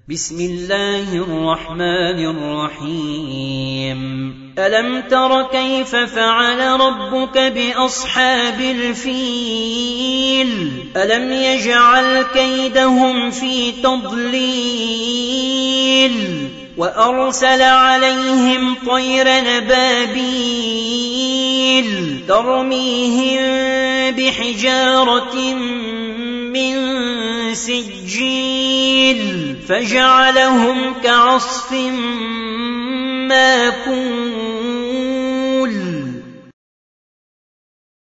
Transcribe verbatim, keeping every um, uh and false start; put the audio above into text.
بسم الله الرحمن الرحيم ألم تر كيف فعل ربك بأصحاب الفيل ألم يجعل كيدهم في تضليل وأرسل عليهم طير نبابيل ترميهم بحجارة من سجيل فجعلهم كعصف ماكون